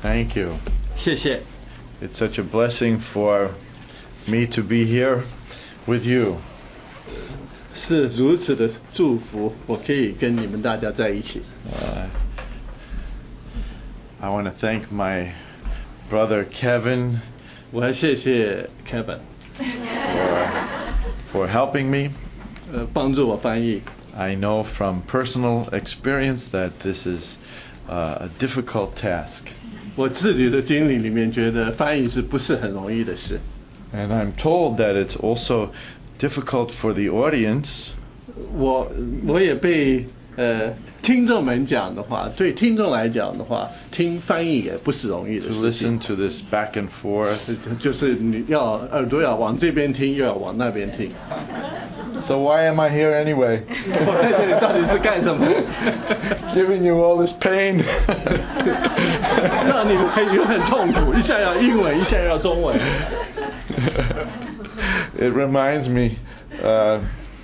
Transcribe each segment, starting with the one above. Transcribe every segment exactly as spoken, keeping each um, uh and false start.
Thank you. 谢谢。 It's such a blessing for me to be here with you. 是如此的祝福，我可以跟你们大家在一起。 Uh, I want to thank my brother Kevin 我要谢谢 Kevin， for, for helping me. 呃，帮助我翻译。 I know from personal experience that this is uh, a difficult task. 我自己的经历里面觉得翻译是不是很容易的事？ And I'm told that it's also difficult for the audience 我我也被呃听众们讲的话，对听众来讲的话，听翻译也不是容易的 to 事情 listen。to this back and forth. 就就是你要耳朵要往这边听，又要往那边听。 So why am I here anyway? 我在这里到底是干什么？ Giving you all this pain. 让你很有很痛苦，一下要英文，一下要中文。 It reminds me, uh,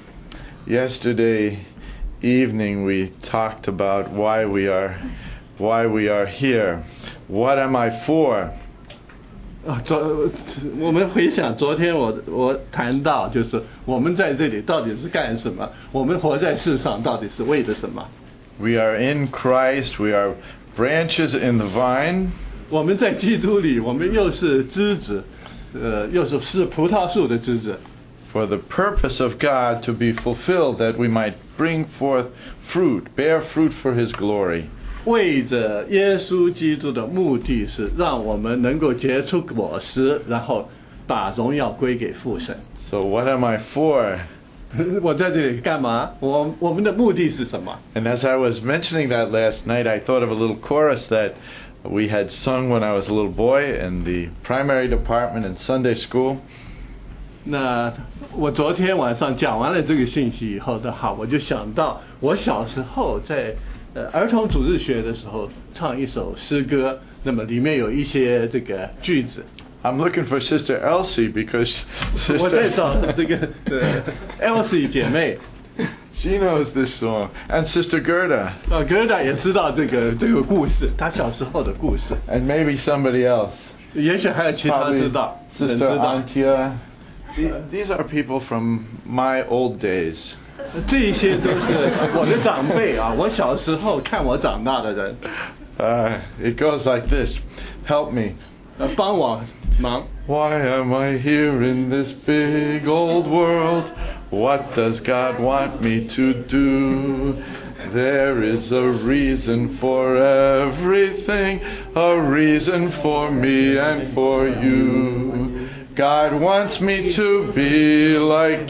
yesterday evening we talked about why we are, why we are here. What am I for? 啊，昨我们回想昨天我我谈到，就是我们在这里到底是干什么？我们活在世上到底是为了什么？ We are in Christ. We are branches in the vine. 我们在基督里，我们又是枝子，呃，又是是葡萄树的枝子。 For the purpose of God to be fulfilled, that we might bring forth fruit, bear fruit for His glory. 为着耶稣基督的目的是让我们能够结出果实，然后把荣耀归给父神。 So what am I for? 我在这里干嘛？我我们的目的是什么？ And as I was mentioning that last night, I thought of a little chorus that we had sung when I was a little boy in the primary department in Sunday school. 那我昨天晚上讲完了这个信息以后的好，我就想到我小时候在呃儿童主日学的时候唱一首诗歌，那么里面有一些这个句子。 I'm looking for Sister Elsie because 我在 Sister 找这个呃 Elsie 姐妹， she knows this song, and Sister Gerda, 呃 Gerda 也知道这个这个故事，她小时候的故事， and maybe somebody else. 也许还有其他 Probably 知道人知 Sister 道。 Antia. The- These are people from my old days. 这些都是我的长辈啊，我小时候看我长大的人， Uh, it goes like this. Help me. 呃，帮我忙。 Why am I here in this big old world? What does God want me to do? There is a reason for everything, a reason for me and for you. God wants me to be like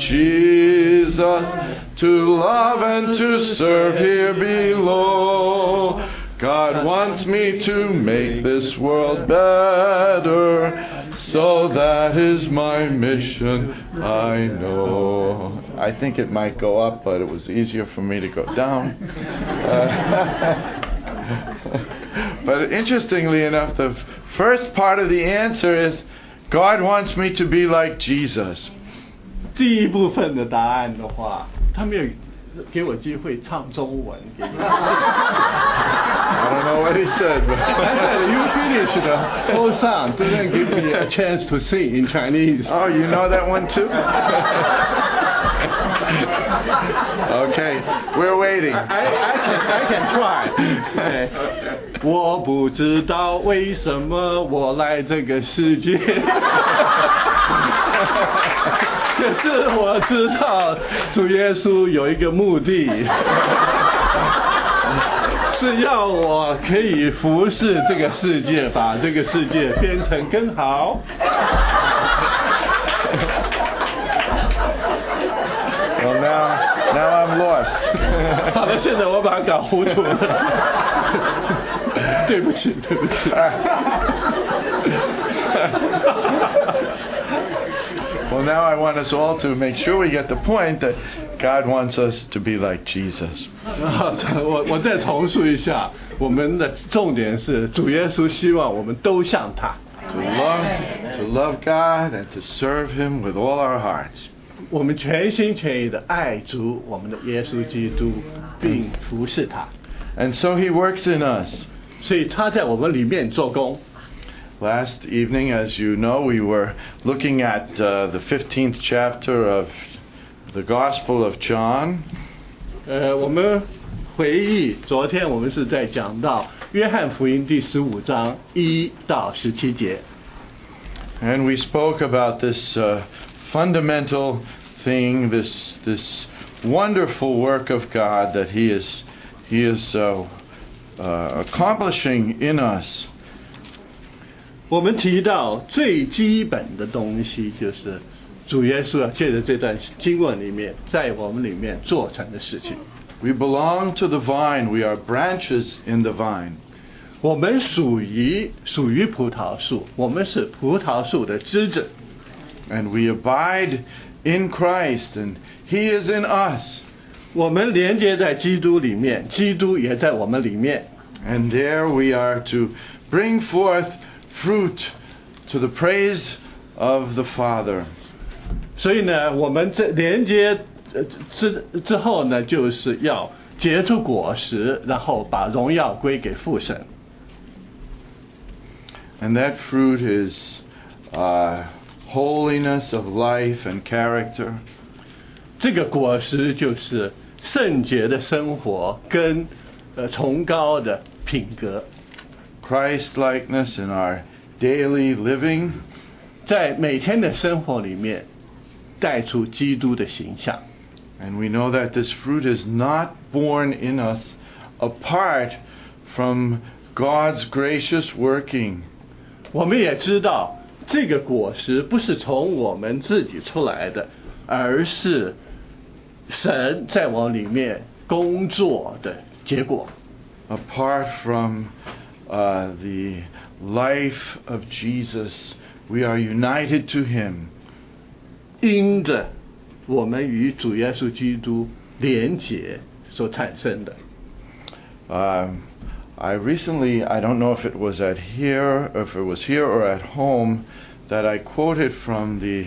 Jesus, to love and to serve here below. God wants me to make this world better, so that is my mission, I know. I think it might go up, but it was easier for me to go down. Uh, but interestingly enough, the first part of the answer is, God wants me to be like Jesus. 第一部分的答案的话，他没有给我机会唱中文。给你 I don't know what he said, but I said you finish the whole song, didn't give me a chance to sing in Chinese. oh, you know that one too? Okay, we're waiting. I I can I can try. 对，我不知道为什么我来这个世界，可是我知道主耶稣有一个目的，是要我可以服侍这个世界，把这个世界变成更好。 Well, now, now I'm lost. 好了，现在我把它搞糊涂了，对不起，对不起。 Well, now I want us all to make sure we get the point that God wants us to be like Jesus. 我我再重述一下，我们的重点是主耶稣希望我们都像他， To love, to love God and to serve Him with all our hearts. 我们全心全意的爱主我们的耶稣基督，并服侍他。 And so He works in us. 所以他在我们里面做工。 Last evening, as you know, we were looking at uh, the fifteenth chapter of the Gospel of John. 呃，我们回忆昨天我们是在讲到约翰福音第十五章一到十七节。 And we spoke about this uh, fundamental thing, this this wonderful work of God that He is He is uh, uh, accomplishing in us. 我们提到最基本的东西，就是主耶稣要借着这段经文里面，在我们里面做成的事情。 We belong to the vine. We are branches in the vine. 我们属于属于葡萄树，我们是葡萄树的枝子。 And we abide in Christ, and He is in us. 我们连接在基督里面，基督也在我们里面。 And there we are to bring forth fruit to the praise of the Father. 所以呢，我们这连接呃之之后呢，就是要结出果实，然后把荣耀归给父神。 And that fruit is uh, holiness of life and character. 这个果实就是圣洁的生活跟呃崇高的品格。 Christ-likeness in our daily living. 在每天的生活里面带出基督的形象。 And we know that this fruit is not born in us apart from God's gracious working. 我们也知道这个果实不是从我们自己出来的，而是神在我里面工作的结果。 Apart from uh, the life of Jesus, we are united to Him. 因着我们与主耶稣基督连结所产生的。 Um, I recently, I don't know if it was at here, if it was here or at home, that I quoted from the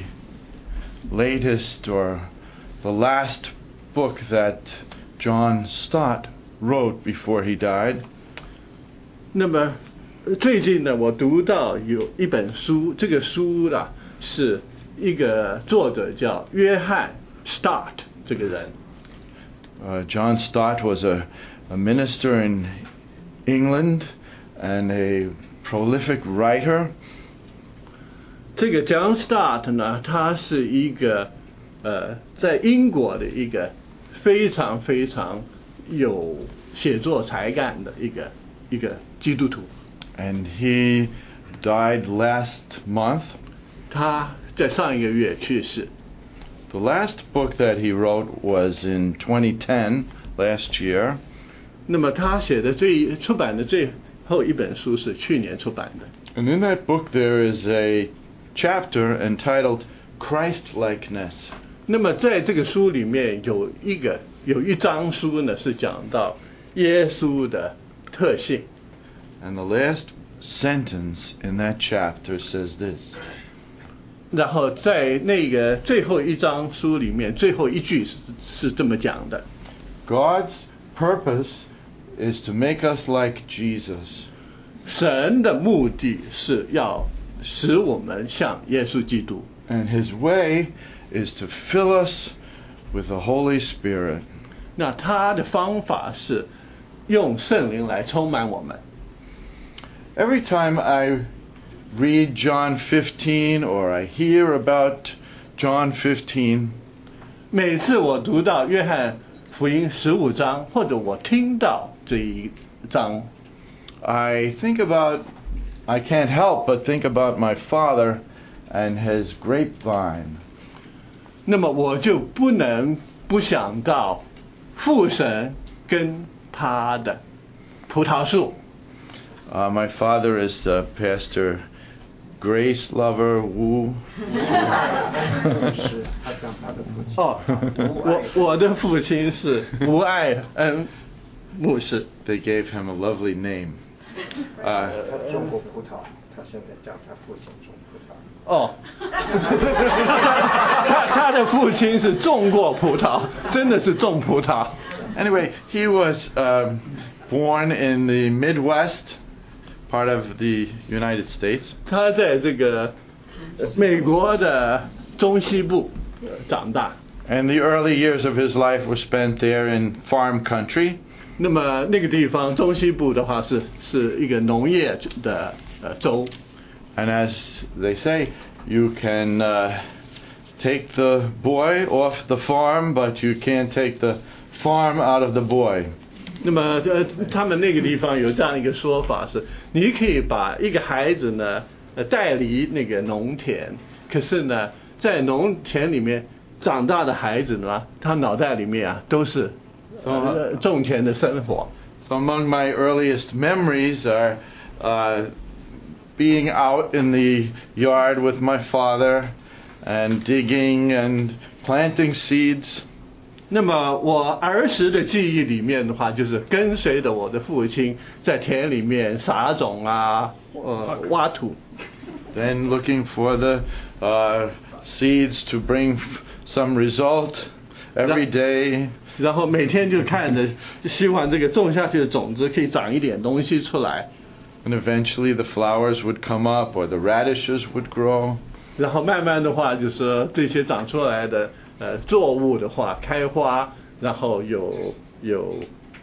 latest or the last book that John Stott wrote before he died. 那么最近呢，我读到有一本书，这个书啦是一个作者叫约翰 Stott 这个人。 Uh, John Stott was a, a minister in England and a prolific writer. 这个 John Stott 呢，他是一个呃，在英国的一个非常非常有写作才干的一个一个基督徒。 And he died last month. 他在上一个月去世。 The last book that he wrote was in twenty ten, last year. 那么他写的最出版的最后一本书是去年出版的。 And in that book there is a chapter entitled Christ-likeness. 那么在这个书里面有一个有一章书呢是讲到耶稣的特性。 And the last sentence in that chapter says this. 然后在那个最后一章书里面最后一句是是这么讲的。 God's purpose is to make us like Jesus. 神的目的是要使我们像耶稣基督。 And His way is to fill us with the Holy Spirit. 那他的方法是用圣灵来充满我们。 Every time I read John fifteen or I hear about John fifteen, 每次我读到约翰福音十五章，或者我听到这一章， I think about, I can't help but think about my father and his grapevine. 那么我就不能不想到父神跟他的葡萄树。 Uh, my father is uh, Pastor Grace Lover Wu. 哦，我我的父亲是吴爱恩牧师。 They gave him a lovely name. Uh, 种过葡萄，他现在讲他父亲种葡萄。 哦，他他的父亲是种过葡萄，真的是种葡萄。 anyway, he was um, born in the Midwest part of the United States. 他在这个呃美国的中西部呃长大。 And the early years of his life were spent there in farm country. 那么那个地方中西部的话是是一个农业的呃州。 And as they say, you can uh, take the boy off the farm, but you can't take the farm out of the boy. 那么呃，他们那个地方有这样一个说法是，你可以把一个孩子呢呃带离那个农田，可是呢，在农田里面长大的孩子呢，他脑袋里面啊都是呃种田的生活。 So among my earliest memories are uh, being out in the yard with my father and digging and planting seeds. 那么我儿时的记忆里面的话，就是跟随着我的父亲在田里面撒种啊，呃，挖土。 Then looking for the uh, seeds to bring some result every day. 然后每天就看着，希望这个种下去的种子可以长一点东西出来。 And eventually the flowers would come up or the radishes would grow. 然后慢慢的话，就是说这些长出来的呃作物的话开花，然后有有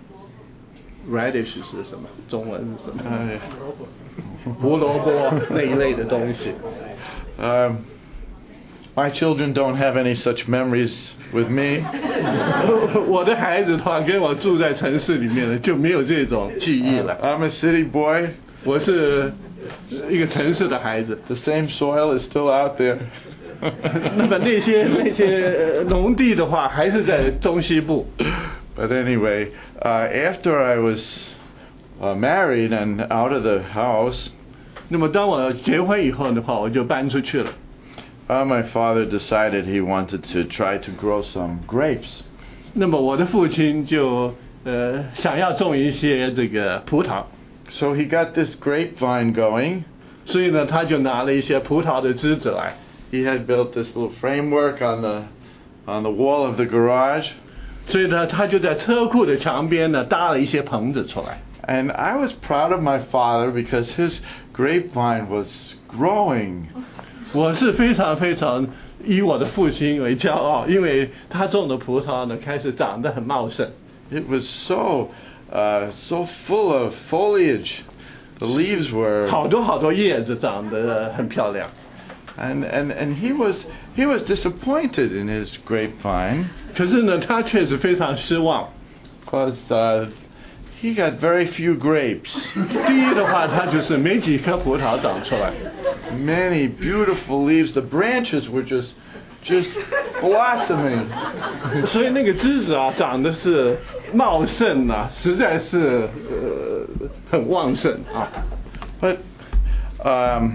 radish 是什么？中文是什么？胡萝卜那一类的东西。 Um, my children don't have any such memories with me. 我的孩子的话，跟我住在城市里面的就没有这种记忆了。 I'm a city boy. 我是一个城市的孩子。 The same soil is still out there. 那么那些那些农地的话，还是在中西部。 But anyway, uh, after I was uh, married and out of the house, 那么当我结婚以后的话，我就搬出去了。 uh, my father decided he wanted to try to grow some grapes. 那么我的父亲就呃想要种一些这个葡萄。 So he got this grapevine going. 所以呢，他就拿了一些葡萄的枝子来。 He had built this little framework on the on the wall of the garage. 所以呢，他就在车库的墙边呢搭了一些棚子出来。 And I was proud of my father because his grapevine was growing. 我是非常非常以我的父亲为骄傲，因为他种的葡萄呢开始长得很茂盛。 It was so uh, so full of foliage. The leaves were 好多好多叶子长得很漂亮。 And and and he was he was disappointed in his grapevine. 可是呢，他确实非常失望。 Because uh, he got very few grapes. 第一的话，他就是没几颗葡萄长出来。 Many beautiful leaves. The branches were just just blossoming. 所以那个枝子啊，长得是茂盛啊，实在是呃很旺盛啊。 But um,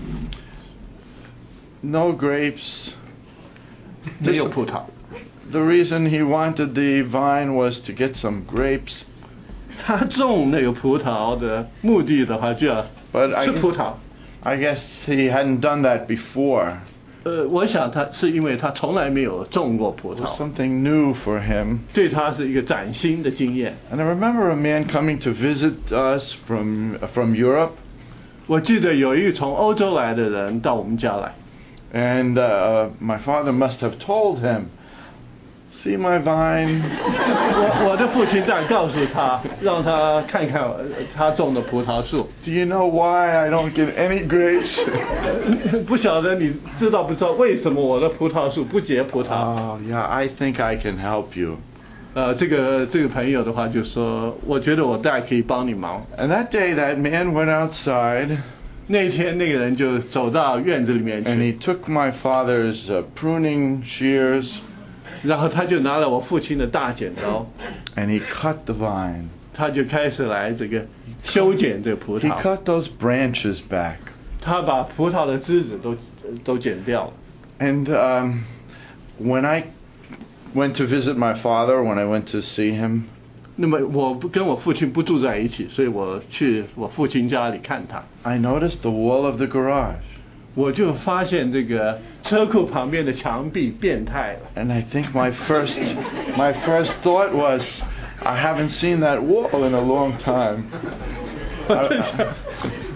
no grapes. 没有葡萄。 The reason he wanted the vine was to get some grapes. 他种那个葡萄的目的的话，就要 But I 吃 guess, 葡萄。 I guess he hadn't done that before. 呃，我想他是因为他从来没有种过葡 It was 萄， something new for him. 对他是一个崭新的经验。 And I remember a man coming to visit us from from Europe. 我记得有一个从欧洲来的人到我们家来， And uh, my father must have told him, "See my vine." 我我的父亲在告诉他，让他看看呃他种的葡萄树。 Do you know why I don't get any grapes? 不晓得你知道不知道为什么我的葡萄树不结葡萄？ Oh, yeah, I think I can help you. 呃，这个这个朋友的话就说，我觉得我大概可以帮你忙。 And that day, that man went outside 那天那个人就走到院子里面 and 去， he took my father's uh, pruning shears 然后他就拿了我父亲的大剪刀， and he cut the vine. 他就开始来这个修剪这个葡 He 萄， cut those branches back. 他把葡萄的枝子都都剪掉了。 And um, when I went to visit my father, when I went to see him, 那么我不跟我父亲不住在一起，所以我去我父亲家里看他， I noticed the wall of the garage. 我就发现这个车库旁边的墙壁变态了。 And I think my first my first thought was, I haven't seen that wall in a long time. 我就想，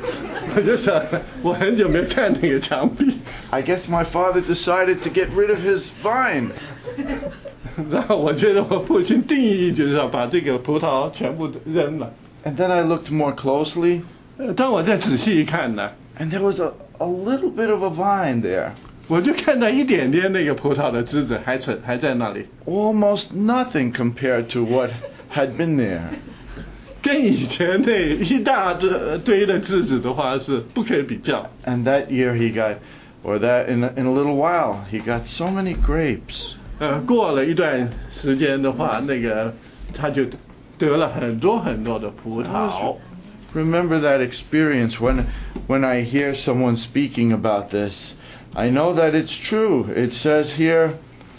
我就想，我很久没看那个墙壁， I guess my father decided to get rid of his vine. 然后我觉得我父亲定义就是要把这个葡萄全部扔了。 And then I looked more closely, 呃当我再仔细一看呢， and there was a, a little bit of a vine there. 我就看到一点点那个葡萄的枝子还存还在那里， Almost nothing compared to what had been there. 跟以前那一大堆堆的枝子的话是不可以比较。 And that year he got, or that in a, in a little while, he got so many grapes. 呃，过了一段时间的话，那个他就得了很多很多的葡萄。 Remember that experience when, when I hear someone speaking about this. I know that it's true. It says here,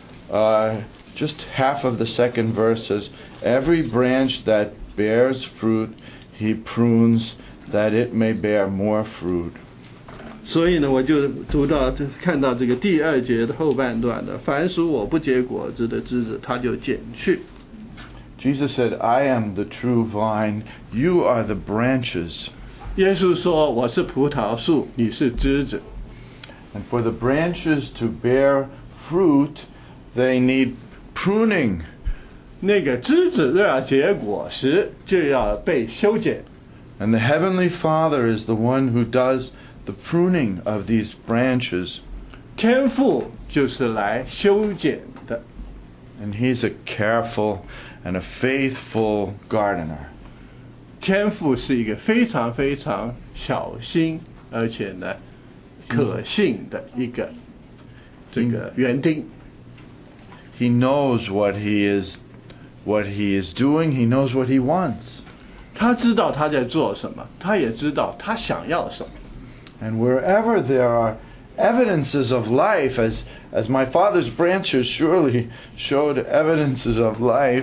uh, just half of the second verse says, every branch that bears fruit, he prunes, that it may bear more fruit. 所以呢，我就读到看到这个第二节的后半段的，凡属我不结果子的枝子，他就剪去。 Jesus said, I am the true vine, you are the branches. 耶稣说：“我是葡萄树，你是枝子。” And for the branches to bear fruit, they need pruning. 那个枝子若要结果实，就要被修剪。 And the Heavenly Father is the one who does the pruning of these branches. 天父就是来修剪的。 And He's a careful and a faithful gardener. 天父是一个非常非常小心，而且呢可信的一个这个园丁。 He knows what He is, what He is doing. He knows what He wants. 他知道他在做什么，他也知道他想要什么。 And wherever there are evidences of life, as as my father's branches surely showed evidences of life,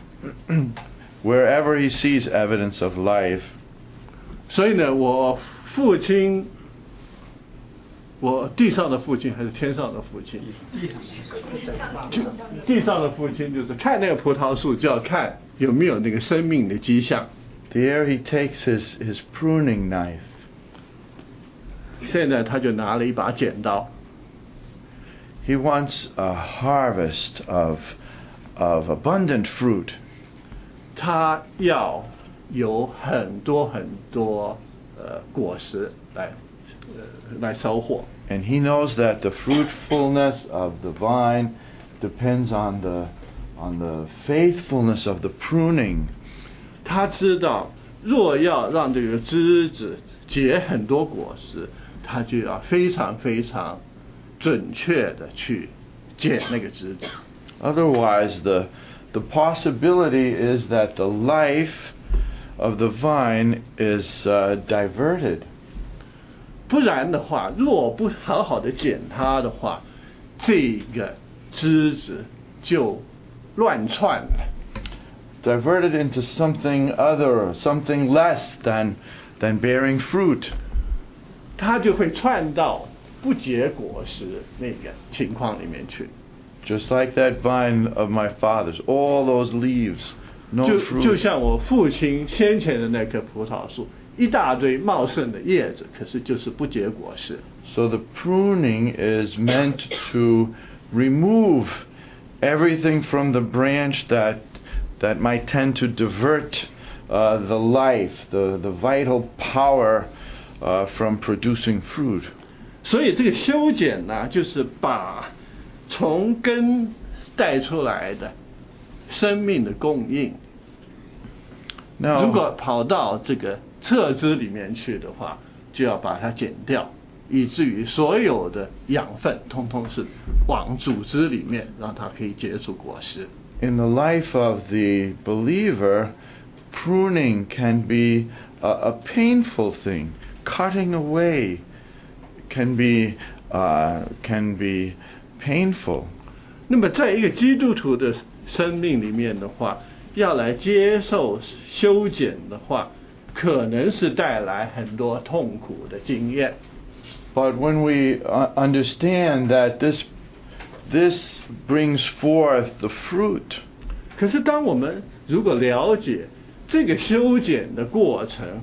wherever he sees evidence of life. 所以呢，我父亲，我地上的父亲还是天上的父亲？就地上的父亲就是看那个葡萄树，就要看有没有那个生命的迹象。 There he takes his, his pruning knife. 现在他就拿了一把剪刀。 He wants a harvest of, of abundant fruit. 他要有很多很多呃果实来呃来收获。 And he knows that the fruitfulness of the vine depends on the, on the faithfulness of the pruning. 他知道，若要让这个枝子结很多果实，他就要非常非常准确的去剪那个枝子。 Otherwise, the, the possibility is that the life of the vine is uh, diverted. 不然的话，若不好好的剪它的话，这个枝子就乱窜了。 Diverted into something other, something less than, than bearing fruit. 它就会窜到不结果实那个情况里面去。 Just like that vine of my father's, all those leaves, no 就 fruit. 就像我父亲先前的那棵葡萄树，一大堆茂盛的叶子，可是就是不结果实。 So the pruning is meant to remove everything from the branch that that might tend to divert uh, the life, the, the vital power uh, from producing fruit. 所以这个修剪呢，就是把从根带出来的生命的供应， Now, 如果跑到这个侧枝里面去的话，就要把它剪掉，以至于所有的养分通通是往主枝里面，让它可以结出果实。 in the life of the believer, pruning can be a, a painful thing. Cutting away can be uh, can be painful. 那么，在一个基督徒的生命里面的话，要来接受修剪的话，可能是带来很多痛苦的经验。 But when we uh, understand that this this brings forth the fruit, 可是，当我们如果了解这个修剪的过程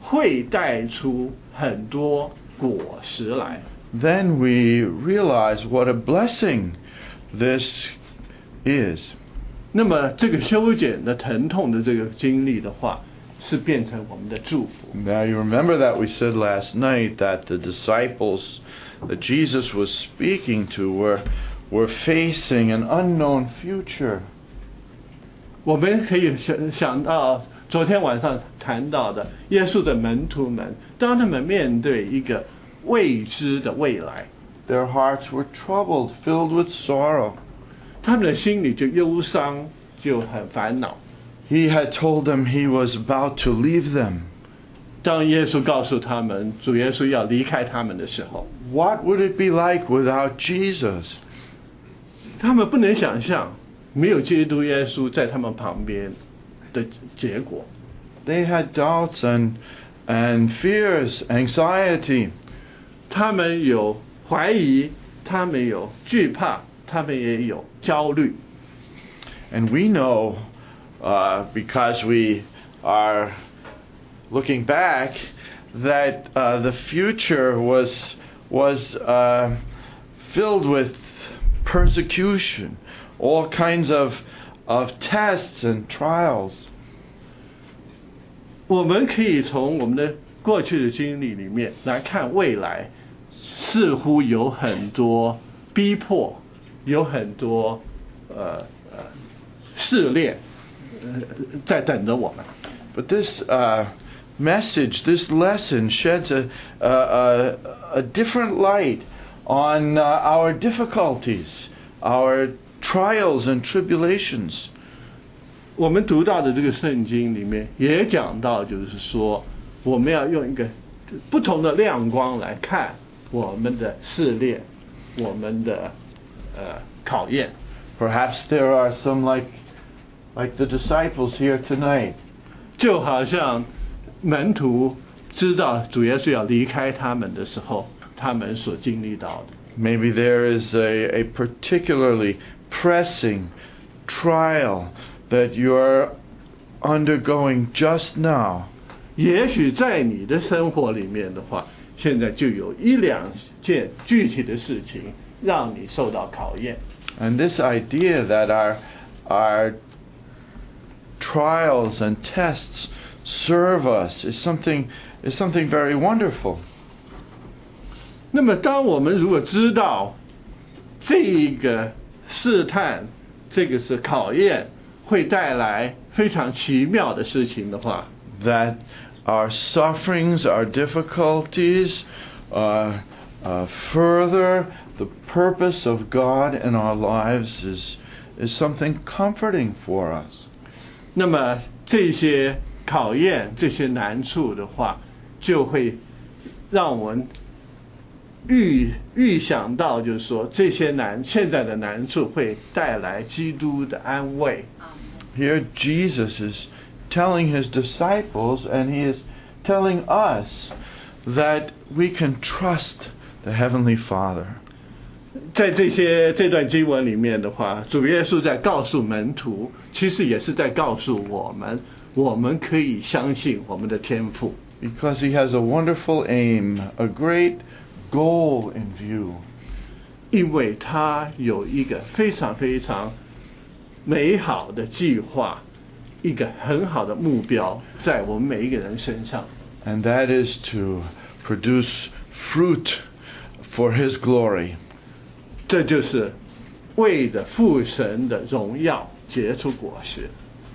会带出很多果实来。 then we realize what a blessing this is. 那么这个修剪的疼痛的这个经历的话，是变成我们的祝福。 Now you remember that we said last night that the disciples that Jesus was speaking to were, were facing an unknown future. 我们可以想想到昨天晚上谈到的耶稣的门徒们，当他们面对一个未知的未来， Their hearts were troubled, filled with sorrow. 他们的心里就忧伤，就很烦恼。 He had told them he was about to leave them. 当耶稣告诉他们主耶稣要离开他们的时候， What would it be like without Jesus? 他们不能想象没有基督耶稣在他们旁边的结果。 They had doubts and, and fears, anxiety. 他们有怀疑，他们有惧怕，他们也有焦虑。 And we know, uh, because we are looking back, that uh, the future was, was uh, filled with persecution, all kinds of, of tests and trials. 我们可以从我们的过去的经历里面来看未来，似乎有很多逼迫，有很多呃呃试炼，呃在等着我们。 But this uh, message, this lesson sheds a, a, a, a different light on uh, our difficulties, our trials and tribulations. 我们读到的这个圣经里面也讲到，就是说我们要用一个不同的亮光来看我们的试炼，我们的呃考验。 Perhaps there are some like, like the disciples here tonight. 就好像门徒知道主耶稣要离开他们的时候，他们所经历到的。 Maybe there is a, a particularly pressing trial that you're undergoing just now. 也许在你的生活里面的话，现在就有一两件具体的事情让你受到考验。 And this idea that our, our trials and tests serve us is something, is something very wonderful. 那么，当我们如果知道这个试探，这个是考验，会带来非常奇妙的事情的话， That our sufferings, our difficulties, uh, uh, further the purpose of God in our lives is, is something comforting for us. 那么这些考验、这些难处的话，就会让我们预预想到，就是说这些难现在的难处会带来基督的安慰。 Here Jesus is telling his disciples and he is telling us that we can trust the Heavenly Father. 在这些这段经文里面的话，主耶稣在告诉门徒，其实也是在告诉我们，我们可以相信我们的天父。 Because he has a wonderful aim, a great goal in view. 因为他有一个非常非常美好的计划，一个很好的目标在我们每一个人身上。 And that is to produce fruit for his glory. 这就是为着父神的荣耀结出果实。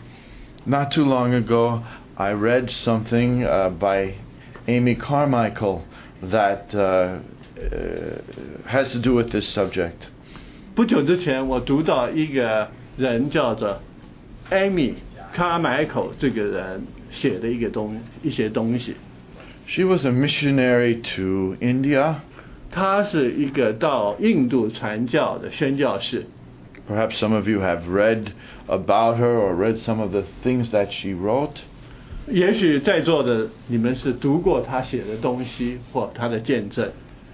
Not too long ago, I read something uh, by Amy Carmichael that uh, uh, has to do with this subject. 不久之前，我读到一个人叫做 Amy Carmichael 这个人写的一个东一些东西。 She was a missionary to India. 他是一个到印度传教的宣教士。 Perhaps some of you have read about her or read some of the things that she wrote. 也许在座的你们是读过他写的东西或他的见证。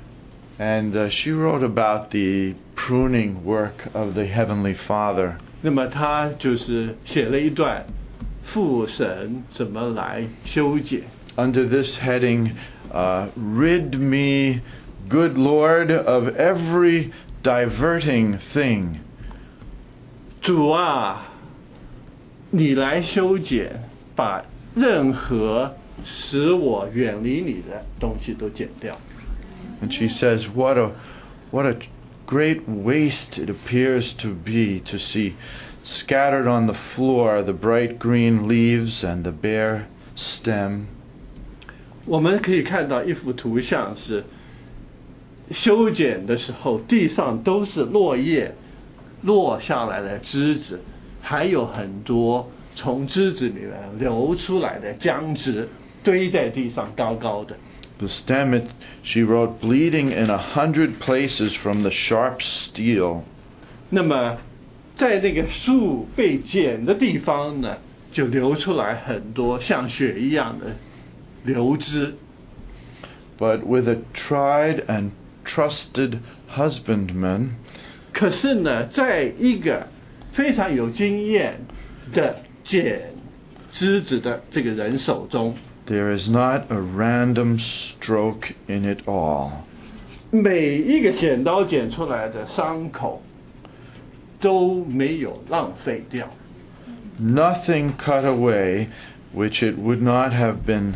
And uh, she wrote about the pruning work of the Heavenly Father. 那么他就是写了一段父神怎么来修剪。 under this heading, uh, rid me, good Lord, of every diverting thing. 主啊，你来修剪，把任何使我远离你的东西都剪掉。 And she says, what a, what a great waste it appears to be to see scattered on the floor the bright green leaves and the bare stem. 我们可以看到一幅图像是修剪的时候，地上都是落叶落下来的枝子，还有很多从枝子里面流出来的浆汁堆在地上高高的。 The stem, it, she wrote, bleeding in a hundred places from the sharp steel. 那么在那个树被剪的地方呢，就流出来很多像血一样的流汁。 But with a tried and trusted husbandman, 可是呢，在一个非常有经验的剪枝子的这个人手中， there is not a random stroke in it all. 每一个剪刀剪出来的伤口都没有浪费掉。 Nothing cut away which it would not have been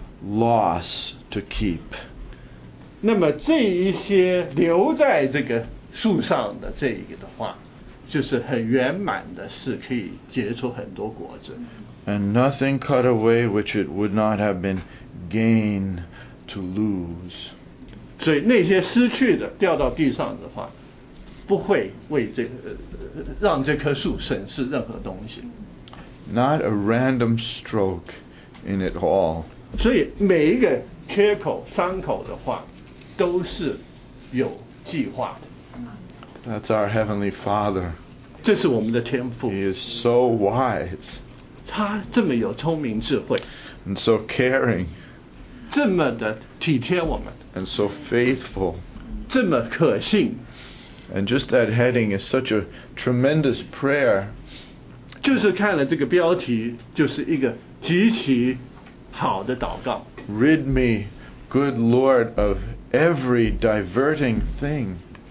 loss to keep. 那么这一些留在这个树上的这一个的话，就是很圆满的，是可以结出很多果子。 And nothing cut away which it would not have been gain to lose. 所以那些失去的掉到地上的话，不会为这个、呃、让这棵树损失任何东西。 Not a random stroke in it all. 所以每一个缺口伤口的话，都是有计划的。 That's our Heavenly Father. 这是我们的天父， He is so wise 他这么有聪明智慧， and so caring 这么的体贴我们， and so faithful. 这么可信。 And just that heading is such a tremendous prayer. 就是看了这个标题，就是一个极其好的祷告。 Rid me, good Lord, of every diverting thing.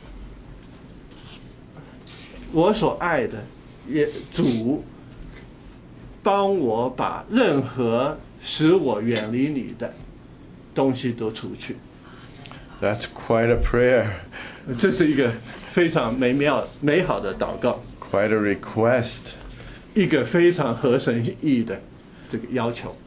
我所爱的也主，帮我把任何使我远离你的东西都除去。 That's quite a prayer, 这是一个非常美妙美好的祷告， quite a request. 一个非常合神意的这个要求。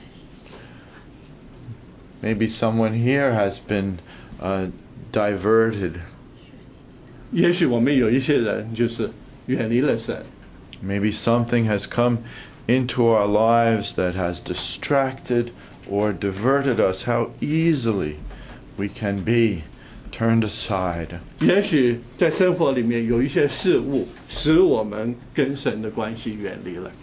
Maybe someone here has been uh, diverted. 也许我们有一些人就是远离了神， Maybe something has come into our lives that has distracted or diverted us. How easily we can be turned aside. 也许在生活里面有一些事物使我们跟神的关系远离了。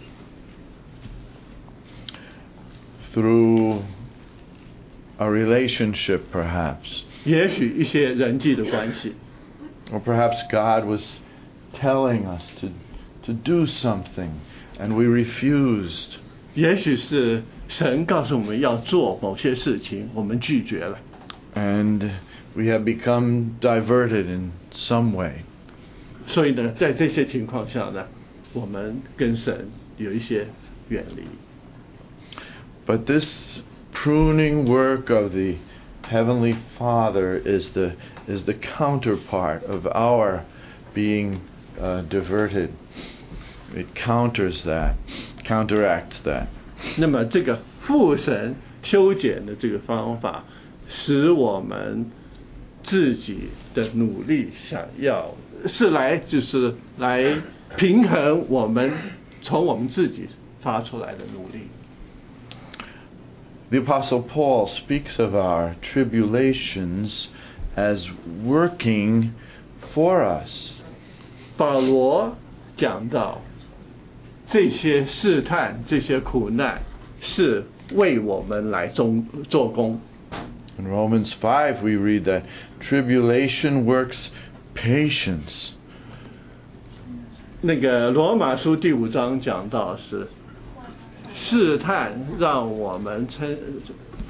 Through a relationship, perhaps. 也许一些人际的关系， Or perhaps God was telling us to, to do something and we refused. 也许是神告诉我们要做某些事情，我们拒绝了。 And we have become diverted in some way. 所以呢，在这些情况下呢，我们跟神有一些远离。 But this pruning work of the Heavenly Father is the, is the counterpart of our being uh, diverted. It counters that, counteracts that. 那么这个父神修剪的这个方法，使我们自己的努力想要是来就是来平衡我们从我们自己发出来的努力。 The Apostle Paul speaks of our tribulations as working for us. 保罗讲到这些试探、这些苦难是为我们来中做工。 In Romans five we read that tribulation works patience. 那个罗马书第五章讲到是试探让我们成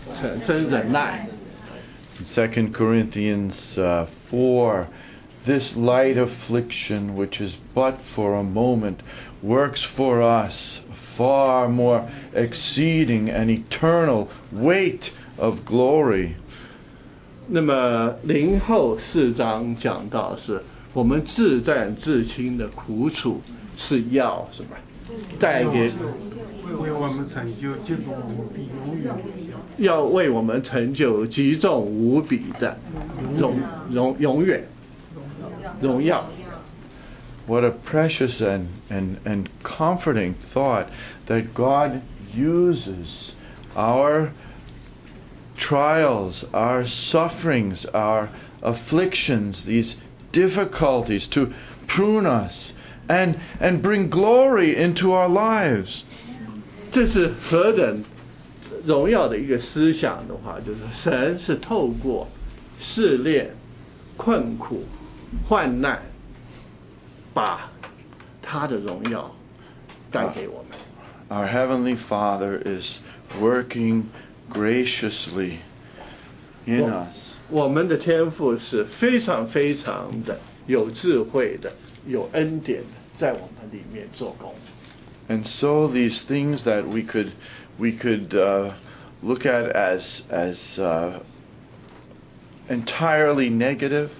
产生忍耐。 In Second Corinthians uh, four, this light affliction, which is but for a moment, works for us far more exceeding and eternal weight of glory. 那么林后四章讲到是我们自战自亲的苦楚是要什么？带给为我们成就极重无比永远， 要为我们成就极重无比的荣荣永远荣耀。 What a precious and, and, and comforting thought that God uses our trials, our sufferings, our afflictions, these difficulties to prune us and, and bring glory into our lives. 这是何等荣耀的一个思想的话，就是神是透过试炼、困苦、患难，把他的荣耀带给我们。 Our Heavenly Father is working graciously in us. 我们的天父是非常非常的有智慧的、有恩典的，在我们里面做工。 And so these things that we could we could uh, look at as as uh, entirely negative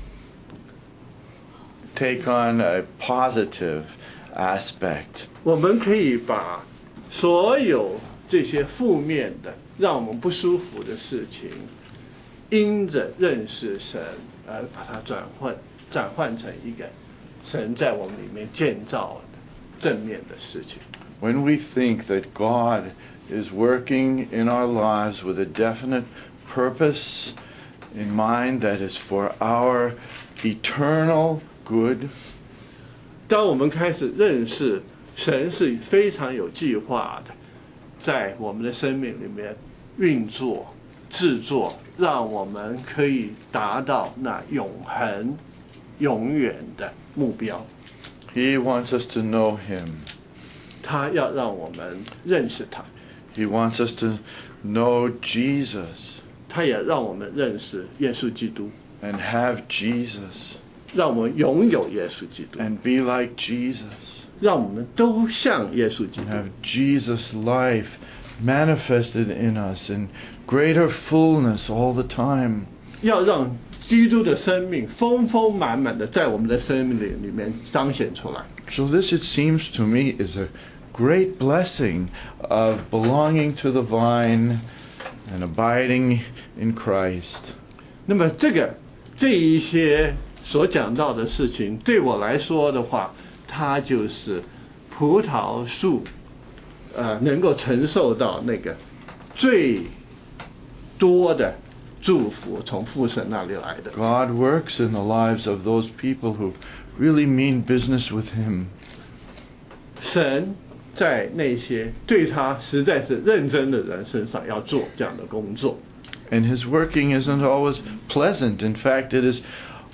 take on a positive aspect. 我们可以把所有这些负面的、让我们不舒服的事情，因着认识神而把它转换转换成一个神在我们里面建造的正面的事情。 When we think that God is working in our lives with a definite purpose in mind that is for our eternal good, 当我们开始认识神是非常有计划的，在我们的生命里面运作、制作，让我们可以达到那永恒、永远的目标。 He wants us to know Him. 他要让我们认识他， He wants us to know Jesus 他也让我们认识耶稣基督， and have Jesus 让我们拥有耶稣基督， and be like Jesus 让我们都像耶稣基 and 督， have Jesus' life manifested in us in greater fullness all the time. 要让基督的生命丰丰满满的在我们的生命里里面彰显出来。 So this, it seems to me, is a great blessing of belonging to the vine and abiding in Christ. 那么这个这一些所讲到的事情，对我来说的话，它就是葡萄树，呃，能够承受到那个最多的祝福从父神那里来的。 God works in the lives of those people who really mean business with Him. 神在那些对他实在是认真的人身上要做这样的工作。 And His working isn't always pleasant. In fact, it is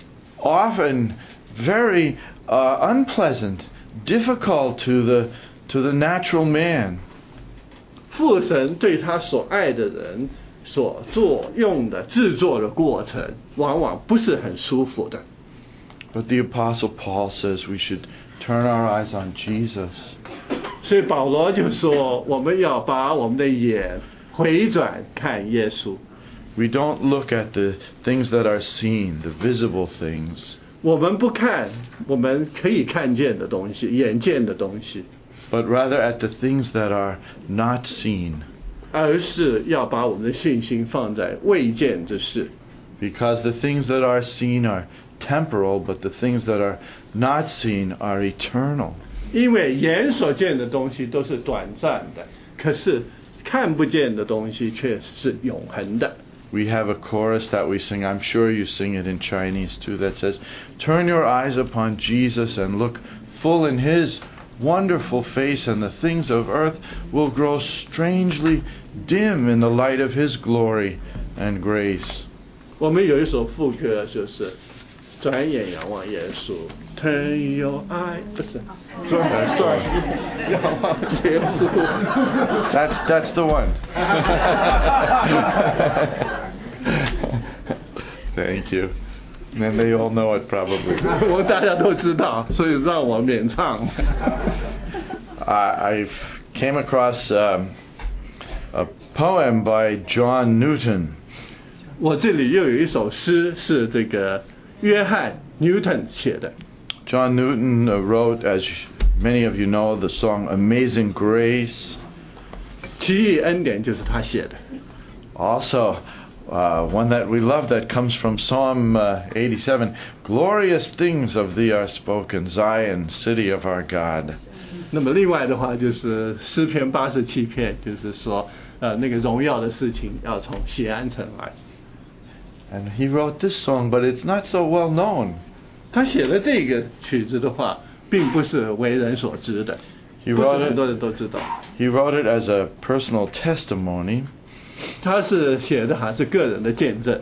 often very uh, unpleasant, difficult to the to the natural man. 父神对他所爱的人所做用的制作的过程，往往不是很舒服的。 But the Apostle Paul says we should turn our eyes on Jesus. 所以保罗就说，我们要把我们的眼回转看耶稣。 We don't look at the things that are seen, the visible things, 我们不看我们可以看见的东西、眼见的东西， but rather at the things that are not seen. 而是要把我们的信心放在未见之事。 Because the things that are seen are temporal, but the things that are not seen are eternal. 因为眼所见的东西都是短暂的，可是看不见的东西却是永恒的。 We have a chorus that we sing, I'm sure you sing it in Chinese too, that says, turn your eyes upon Jesus and look full in His wonderful face, and the things of earth will grow strangely dim in the light of His glory and grace. 我们有一首副歌，就是转眼仰望耶稣 ，Turn your eye， 不是，转转仰望耶稣。 That's that's the one. Thank you. And they all know it probably. 我大家都知道，所以让我免唱。 I I came across um, a poem by John Newton. 我这里又有一首诗是这个约翰 Newton 写的。 John Newton uh, wrote, as many of you know, the song "Amazing Grace." 奇异恩典就是他写的。 Also, uh, one that we love that comes from Psalm uh, eighty-seven. Glorious things of thee are spoken, Zion, city of our God. 那么另外的话就是诗篇八十七篇，就是说呃那个荣耀的事情要从锡安城来。 And he wrote this song, but it's not so well known. 他写的这个曲子的话，并不是为人所知的， He 不是 wrote 很 it, 多人都知道。 he wrote it as a personal testimony. 他是写的还是个人的见证。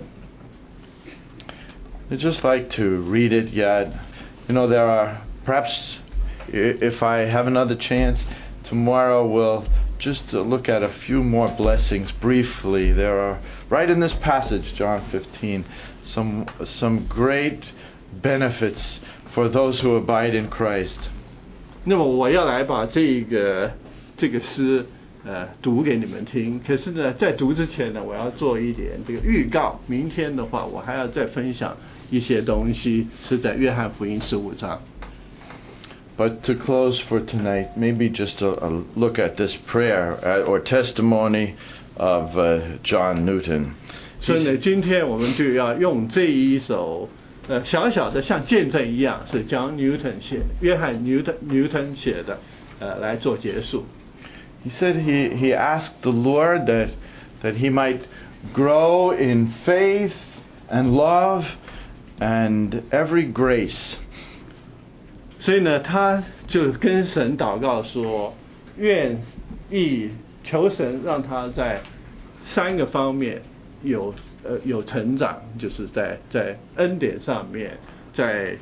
I'd just like to read it yet. You know, there are, perhaps i- if I have another chance, tomorrow we'll just uh, look at a few more blessings briefly. There are, right in this passage, John fifteen, some some great benefits for those who abide in Christ. 那么我要来把这个这个诗呃读给你们听。可是呢，在读之前呢，我要做一点这个预告。明天的话，我还要再分享一些东西，是在约翰福音十五章。 But to close for tonight, maybe just a, a look at this prayer uh, or testimony of uh, John Newton. 所以呢，今天我们就要用这一首呃小小的像见证一样，是 John Newton 写，约翰 Newton Newton 写的，呃来做结束。 He said he, he asked the Lord that, that he might grow in faith and love and every grace. 所以呢，他就跟神祷告说，愿意求神让他在三个方面有呃有成长，就是在在恩典上面，在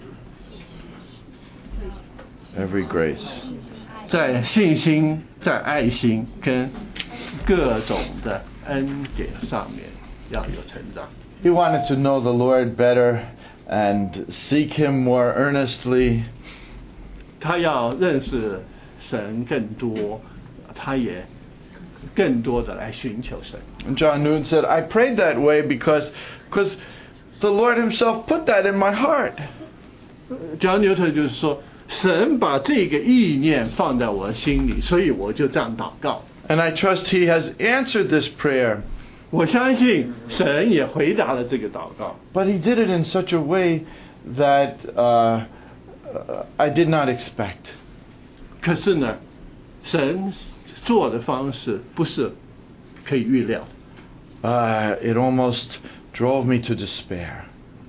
Every grace. 在信心、在爱心跟各种的恩典上面要有成长。 He wanted to know the Lord better and seek him more earnestly. 他要认识神更多，他也更多的来寻求神。 And John Newton said, I prayed that way because, because the Lord himself put that in my heart. John Newton 就是说，神把这个意念放在我的心里，所以我就这样祷告。 And I trust he has answered this prayer. 我相信神也回答了这个祷告， But he did it in such a way that uh, uh, I did not expect. 可是呢，神做的方式不是可以预料的， Uh, it almost drove me to despair.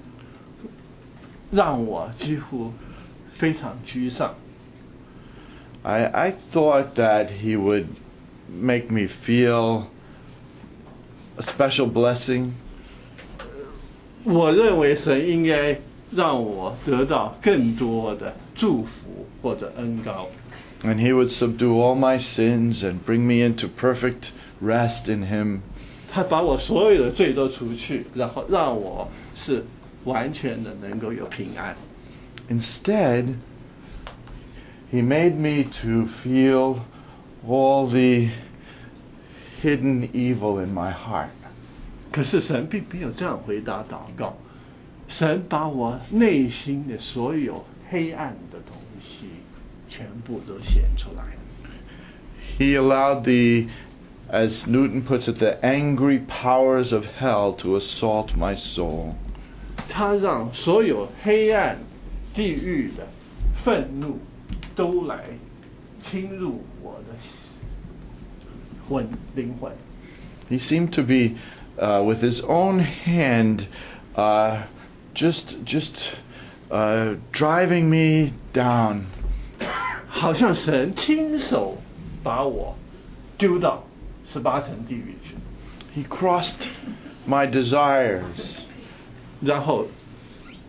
让我几乎非常沮丧。 I, I thought that he would make me feel a special blessing. 我认为神应该让我得到更多的祝福或者恩膏， And he would subdue all my sins and bring me into perfect rest in him. 他把我所有的罪都除去，然后让我是完全的能够有平安。 Instead, he made me to feel all the hidden evil in my heart. 可是神并没有这样回答祷告，神把我内心的所有黑暗的东西全部都显出来。 He allowed the, as Newton puts it, the angry powers of hell to assault my soul. 他让所有黑暗、地狱的愤怒都来侵入我的魂灵魂。 He seemed to be, uh, with his own hand, uh, just just uh, driving me down. 好像神亲手把我丢到十八层地狱去， He crossed my desires. 然后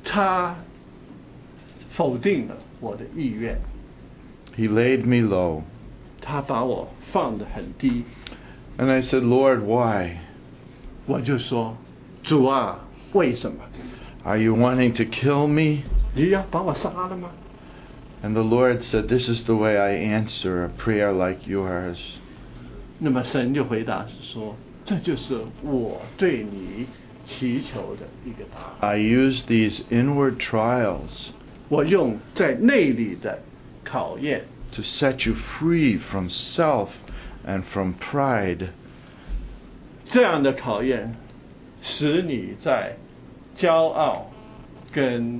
他否定了我的意愿， He laid me low. 他把我放得很低。 And I said, Lord, why? 我就说，主啊，为什么？ Are you wanting to kill me? 你要把我杀了吗？ And the Lord said, this is the way I answer a prayer like yours. 那么神就回答说，这就是我对你祈求的一个答案。 I use these inward trials 我用在内里的考验， to set you free from self and from pride. 这样的考验，使你在骄傲跟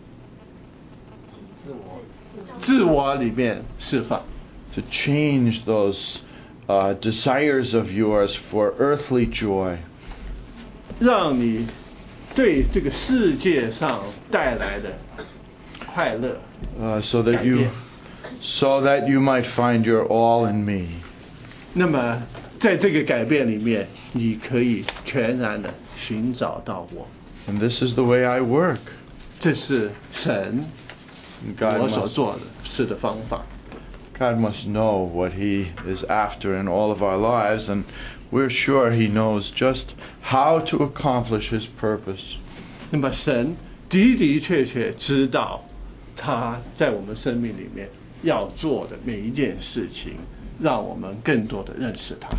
自我里面释放， To change those uh, desires of yours for earthly joy. 让你对这个世界上带来的快乐 Uh, so that 改 you 变。 so that you might find your all in me. 那么在这个改变里面，你可以全然的寻找到我。 And this is the way I work. 这是神 God 我所 must, 做的事的方法。 God must know what He is after in all of our lives, and we're sure He knows just how to accomplish His purpose. 那么神的的确确知道他在我们生命里面要做的每一件事情，让我们更多的认识他。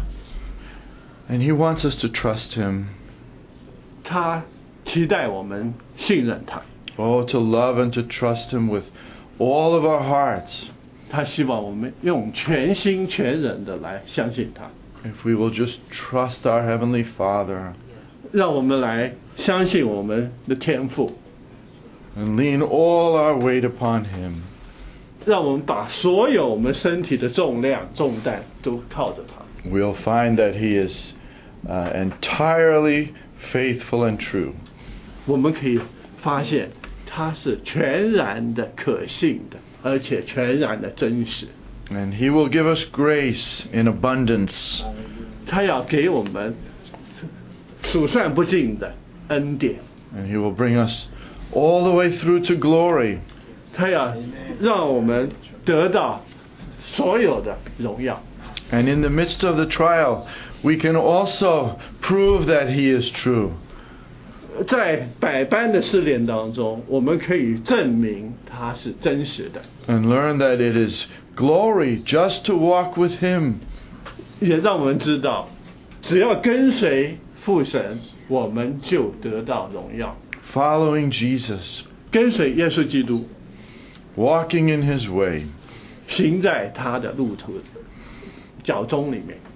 And He wants us to trust Him. 他期待我们信任他， Oh, to love and to trust Him with all of our hearts. 他希望我们用全心全人的来相信他， If we will just trust our Heavenly Father 让我们来相信我们的天父， and lean all our weight upon Him. 让我们把所有我们身体的重量重担都靠着他， We'll find that He is uh, entirely faithful and true. 我们可以发现他是全然的可信的，而且全然的真实。 And He will give us grace in abundance. 他要给我们数算不尽的恩典， And He will bring us all the way through to glory. 他要让我们得到所有的荣耀。 And in the midst of the trial, we can also prove that He is true. 在百般的试炼当中，我们可以证明他是真实的， And learn that it is glory just to walk with Him. 也让我们知道，只要跟随父神，我们就得到荣耀。 Following Jesus, 跟随耶稣基督， walking in His way. 行在他的路途脚中里面。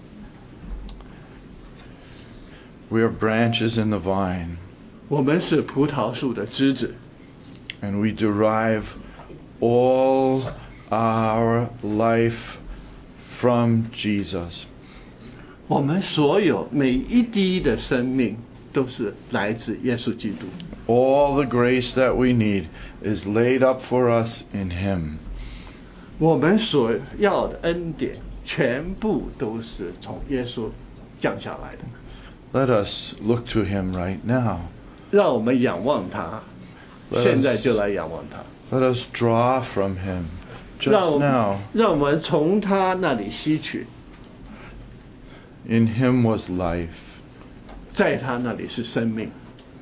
We are branches in the vine, 我们是葡萄树的枝子， and we derive all our life from Jesus. 我们所有每一滴的生命都是来自耶稣基督。 All the grace that we need is laid up for us in Him. 我们所要的恩典，全部都是从耶稣降下来的。 Let us look to Him right now. 让我们仰望他， Let us- 现在就来仰望他。 Let us draw from Him 让 just 我们 now. 让我们从他那里吸取， In Him was life. 在他那里是生命，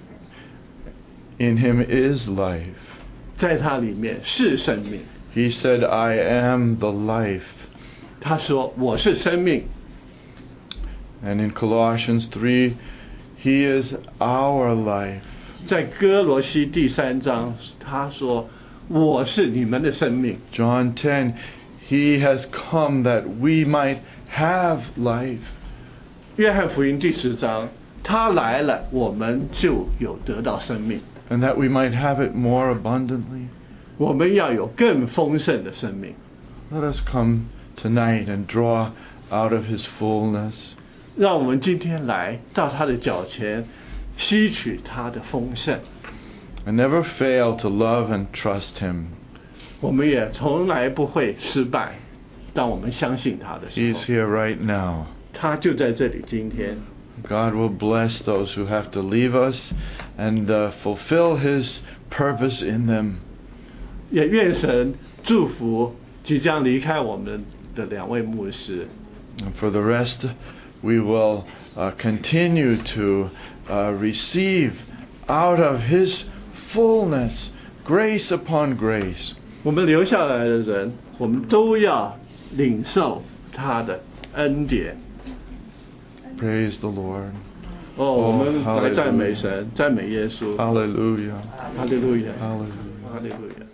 In Him is life. 在他里面是生命。 He said, I am the life. 他说：“我是生命。” And in Colossians three, He is our life. 在哥罗西第三章，他说：“我是你们的生命。 John ten, He has come that we might have life. ” 约翰福音第十章，他来了，我们就有得到生命， And that we might have it more abundantly. 我们要有更丰盛的生命。 Let us come tonight and draw out of His fullness. 让我们今天来到他的脚前，吸取他的丰盛。 And never fail to love and trust Him. 我们也从来不会失败，当我们相信他的时 He's 候， here right now. 他就在这里。今天， God will bless those who have to leave us and uh, fulfill His purpose in them. 也愿神祝福即将离开我们的两位牧师。 And for the rest, we will uh, continue to uh, receive out of His fullness grace upon grace. 我们留下来的人，我们都要领受他的恩典。 Praise the Lord. 哦，我们 hallelujah. 来赞美神，赞美耶稣。 Hallelujah. 哈利路亚， Hallelujah. 哈利路亚。